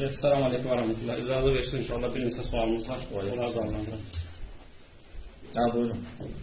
Şeyh, selamun aleyküm və rəhmətullah. İcazə versin inşallah bir neçə sualımız var. Onları canlandırın. Ya buyurun.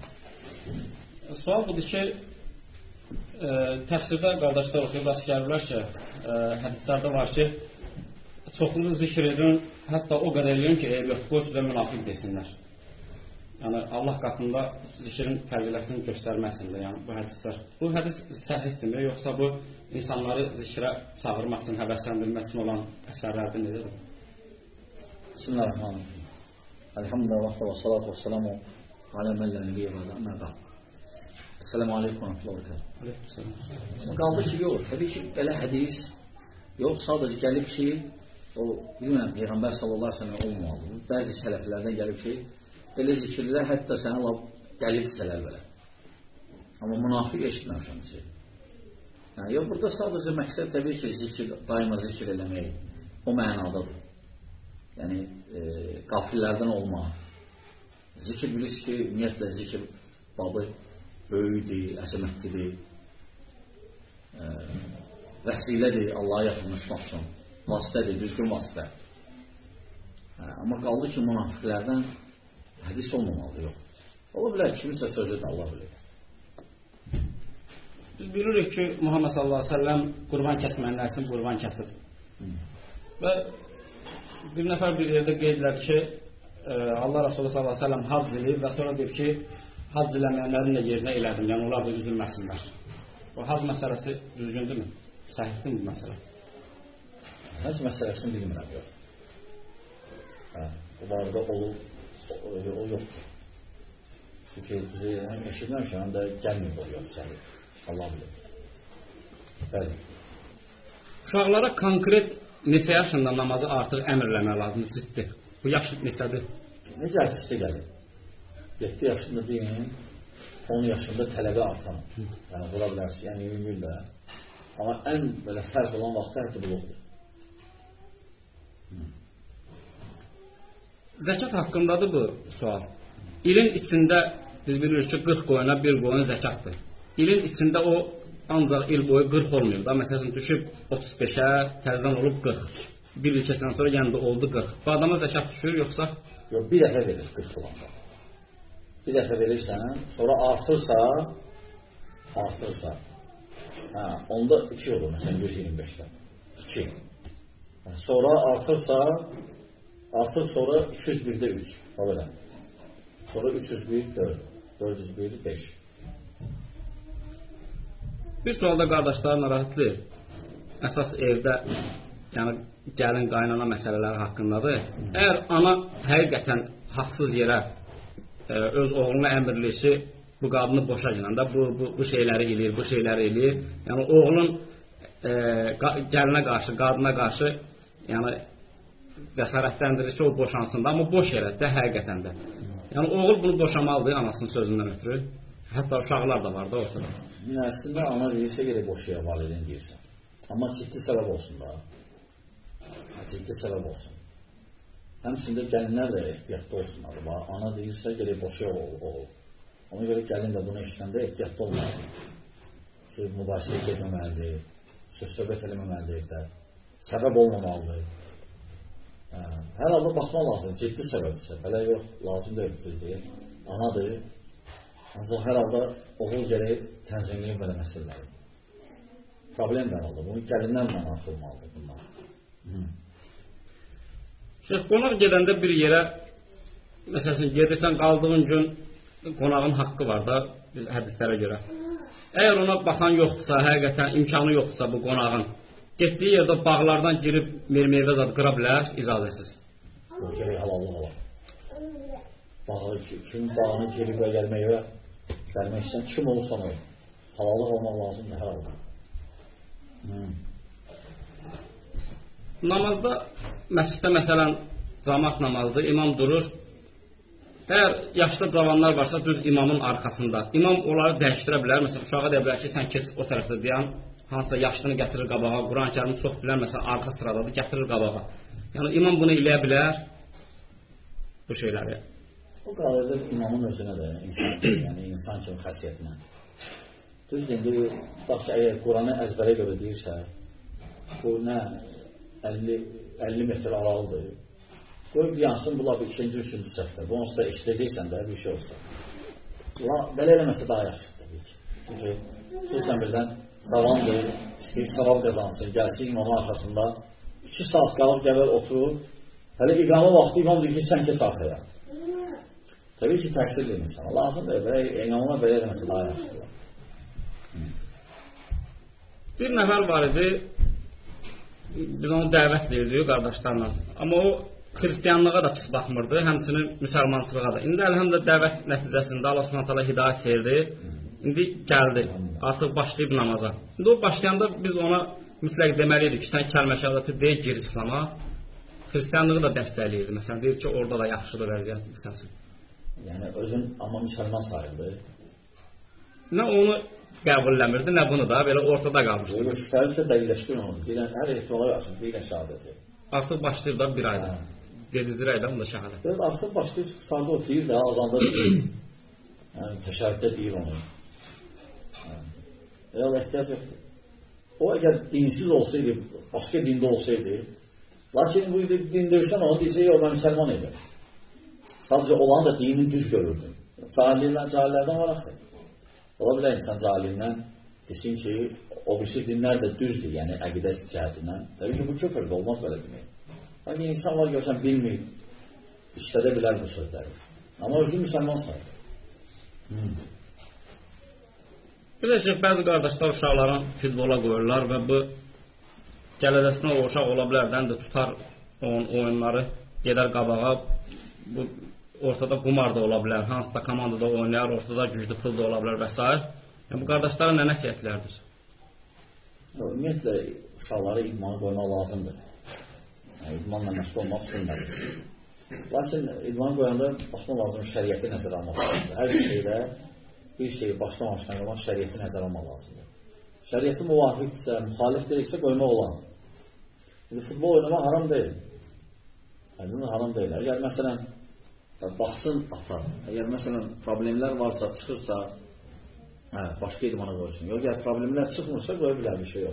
Sual budur ki, təfsirdə qardaşlar oxuyub rast gəlirlər ki, hədislərdə var ki, çoxlu zikr edin, hətta o qədər edin ki, yox, qoy sizə münafiq desinlər. Yəni Allah qatında zikrin fəzilətini göstərmək üçün də, yəni bu hədislər. Bu hədis səhihdirmi, yoxsa bu insanları zikrə çağırmaq üçün, həvəsləndirmək üçün olan əsərlərdir, necədir? Bismillahirrahmanirrahim. Elhamdülillah və salatu və selamu alə məllə nəbiyyə və əmmə bə'd. Esselamu aleykum və rəhmətullah. Aleykümselam. Qaldı ki, yox, təbii ki, belə hədis yox, sadəcə gəlib ki, o, bilməm, Peyğəmbər sallallahu aleyhi ve sellem olmalıdır. Bəzi sələflərdən gəlib ki, belə zikirlər hətta sənə laf dəlil sələr belə. Amma münafiq eşitməmişəm ki. Yəni, yox, burada sadəcə məqsəd təbii ki, zikir, daima zikir eləmək o mənadadır. Yəni, qafillərdən olmaq. Zikir bilirsiniz ki, ümumiyyətlə zikir babı böyükdir, əzəmətlidir, vəsilədir Allah'a yaxınlaşmaq üçün, vasitədir, düzgün vasitə. Amma qaldı ki, münafiqlərdən hədis olmamalıdır, yox. Ola bilər, kiminsə sözüdür, Allah bilir. Biz bilirik ki, Muhammed sallallahu aleyhi ve sellem qurban kəsmənlər üçün qurban kəsib. Və bir nəfər bir yerdə qeyd edər ki, Allah Resulü sallallahu aleyhi ve sellem hac eləyib və sonra deyir ki, hac eləməyənlərin də yerinə elədim, yəni onlar da üzülməsinlər. O hac məsələsi düzgündürmü? Səhihdir mi bu məsələ? Hac məsələsini bilmirəm, yox. Bunlarda olub, o yoxdur. Çünki bizi eşitməmişəm, həm də gəlməyib o yox, səhih. Allah bilir. Bəli. Uşaqlara konkret neçə yaşında namazı artıq əmrləmək lazımdır, ciddi. Bu yaş neçədir? Necə hədisdə gəlir? 7 yaşında deyin, 10 yaşında tələbə artan. Yəni, vura bilərsin, yəni 20 ildə. Amma ən belə fərq olan vaxtı hətta buluqdur. Zəkat haqqındadır bu sual. İlin içində biz bilirik ki, 40 qoyuna bir qoyun zəkatdır. İlin içində o ancaq il boyu 40 olmuyor da. Məsələn, düşüb 35-ə, təzdən olub 40. Bir il keçəndən sonra yəni də oldu 40. Bu adama zəkat düşür, yoxsa? Yox, bir dəfə verir 40 olanda. Bir dəfə verirsən, sonra artırsa, onda 2 olur, məsələn, 125-dən. 2. Sonra artır sonra 201-də 3. O belə. Sonra 301, 4. 401, 5. Bir sualda qardaşlar narahatlir. Əsas evdə, yəni gəlin qaynana məsələləri haqqındadır. Əgər ana həqiqətən haqsız yerə öz oğluna əmrləyir ki, bu qadını boşa girəndə bu şeyləri eləyir. Yəni oğlun gəlinə qarşı, qadına qarşı yəni cəsarətləndirir ki, o boşansın da, amma boş yerə də həqiqətən də. Yəni oğul bunu boşamalıdır anasının sözündən ötürü. Hətta uşaqlar da var da ortada. Əslində ana deyirsə gerək boşaya valideyn deyirsə. Amma ciddi səbəb olsun da. Ciddi səbəb olsun. Həmçində gəlinlər də ehtiyatlı olsunlar. Ana deyirsə gerək boşaya oğul. Ona görə gəlin də bunu eşitəndə ehtiyatlı olmalıdır. Ki, mübahisəyə getməməlidir, söz-söhbət eləməməlidir də, səbəb olmamalıdır. Hər halda baxmaq lazım, ciddi səbəbdirsə. Belə yox, lazım deyil, anadır. Ancaq hər halda oğul gərək tənzimliyim belə məsələləri. Problem də hər halda, bunu gəlinlərlə atılmalıdır bunlar. Qonaq gedəndə bir yerə, məsələn, gedirsən, qaldığın gün qonağın haqqı var da, biz hədislərə görə. Əgər ona baxan yoxdursa, həqiqətən imkanı yoxdursa bu qonağın, getdiyi yerdə bağlardan girib meyvə zad qıra bilər, icazəsiz. Gərək halallıq olar. Kim bağını girib və meyvə vermək istəyən, kim olursan o? Halallıq olmaq lazımdır hər halda. Namazda, məsciddə məsələn, cəmaət namazdır, imam durur. Əgər yaşlı cavanlar varsa, düz imamın arxasında. İmam onları dəyişdirə bilər. Məsələn, uşağa deyə bilər ki, sən kes o tərəfdə deyən, hansısa yaşlını gətirir qabağa, Quran-ı Kərimi çox bilən, məsələn, arxa sıradadır, gətirir qabağa. Yəni, imam bunu eləyə bilər, bu şeyləri. O qalırdı imamın özünə də, yəni insan kimi xəsiyyətinə. Düzdür, indi, bax, əgər Quranı əzbərə görə deyirsə, bu nə 50 50 metr aralıdır. Qoy yansın, bunlar bir ikinci, üçüncü səhvdə. Bu onsuz da işləyəcəksən də bir şey olsa. Belə eləməsə daha yaxşıdır təbii ki. Çünki xüsusən birdən cavandır, istəyir savab qazansın, gəlsin imanın arxasında 2 saat qalıb gəbəl oturur, hələ iqamə vaxtı imam deyir ki, sən keç arxaya. Təbii ki, təqsir edin insana. Lazımdır, iqamına belə eləməsə daha yaxşıdır. Bir nəfər var idi, biz onu dəvət edirdik qardaşlarla. Amma o xristiyanlığa da pis baxmırdı, həmçinin müsəlmançılığa da. İndi əlhəmdə dəvət nəticəsində Allah Subhanahu taala hidayət verdi. İndi gəldi, artıq başlayıb namaza. İndi o başlayanda biz ona mütləq deməliydik ki, sən kəlmə şəhadəti deyil, gir İslam'a. Xristiyanlığı da dəstəkləyirdi. Məsələn, deyir ki, orada da yaxşıdır vəziyyət bilsənsin. Yəni, özün amma müsəlman sayıldı. Nə onu qəbulləmirdi, nə bunu da, belə ortada qalmışdı. Öyle şübhəlisə dəqiqləşdirin onu. Deyilən, hər ehtimala yaxşın, deyilən şəhadəti. Artıq başlayır da bir ayda. Gedizdir ayda, bunda şəhadət. Evet, artıq başlayır, tutarda o deyir də, azanda deyir. Yəni, təşərrüdə deyir onu. Eğer ehtiyac yoxdur. O əgər dinsiz olsaydı, başqa dində olsaydı, lakin bu dindəysən onu deyəcək, yox, mən müsəlman edir. Sadəcə olanı da dini düz görürdü. Cahillərdən var axı. Ola bilər insan cahilindən desin ki, o birisi dinlər də düzdür, yəni əqidə cəhətindən. Təbii ki, bu küfürdür, olmaz belə demək. Lakin insan var görsən bilmir, işlədə bilər bu sözləri. Amma özü müsəlman sayılır. Bir də şey, bəzi qardaşlar uşaqların futbola qoyurlar və bu gələcəsinə o uşaq ola bilər, də tutar onun oyunları, gedər qabağa, bu ortada qumar da ola bilər, hansısa komandada oynayar, ortada güclü pul da ola bilər və s. Yəni, bu qardaşlara nə nəsiyyətlərdir? Ümumiyyətlə, uşaqlara idmanı qoymaq lazımdır. Yəni, idmanla məşğul olmaq üstünlədir. Lakin idmanı qoyanda baxma lazım, şəriəti nəzərə almaq lazımdır. Hər bir şeydə bir şeyi başlamamışdan qoymaq şəriəti nəzərə almaq lazımdır. Şəriəti müvafiqdirsə, müxalif deyilsə qoymaq olan. İndi futbol oynamaq haram deyil. Haram deyil. Əgər məsələn baxsın ata, əgər məsələn problemlər varsa, çıxırsa, başqa idmana qoysun. Yox, əgər problemlər çıxmırsa, qoya bilər bir şey yox.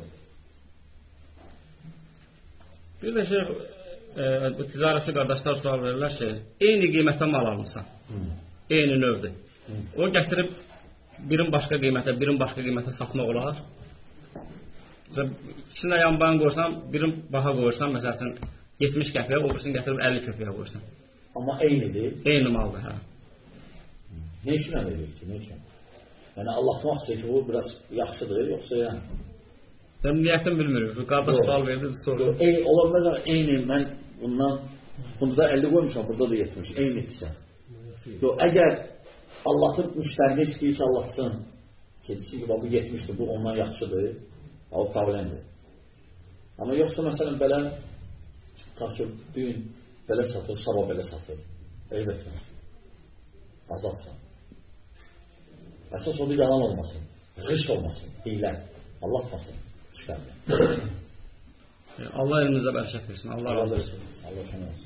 Bir də şey, bu ticarətçi qardaşlar sual verirlər ki, eyni qiymətə mal almışsan, eyni növdür. O gətirib birin başqa qiymətə satmaq olar. İkisində yanbayın qoysan, birin baha qoyursan, məsəl üçün 70 qəpiyə, o birisini gətirib 50 qəpiyə qoyursan. Amma eynidir. Eyni maldır, hə. Ne üçün əmr ki, ne üçün? Yəni, Allah'tan istəyir ki, bu biraz yaxşıdır, yoxsa yəni? Sən niyyətin bilmirik, qardaş sual verdi, soruşur. Ola bilməz, eyni, mən bundan, bunda da 50 qoymuşam, burada da 70, eynidirsə. Yox, əgər Allah'ın müştərini istəyir ki, Allah'sın, kedisi ki, bu 70'dir, bu ondan yaxşıdır, o problemdir. Amma yoxsa, məsələn, belə, ta ki, düyün belə satır, sabah belə satır, eyb etmir. Azadsan. Əsas odur, yalan olmasın, qış olmasın, hiylər, Allah tutmasın, şübhəndə. Allah elinizə bərəkət versin, Allah razı olsun. Allah razı olsun.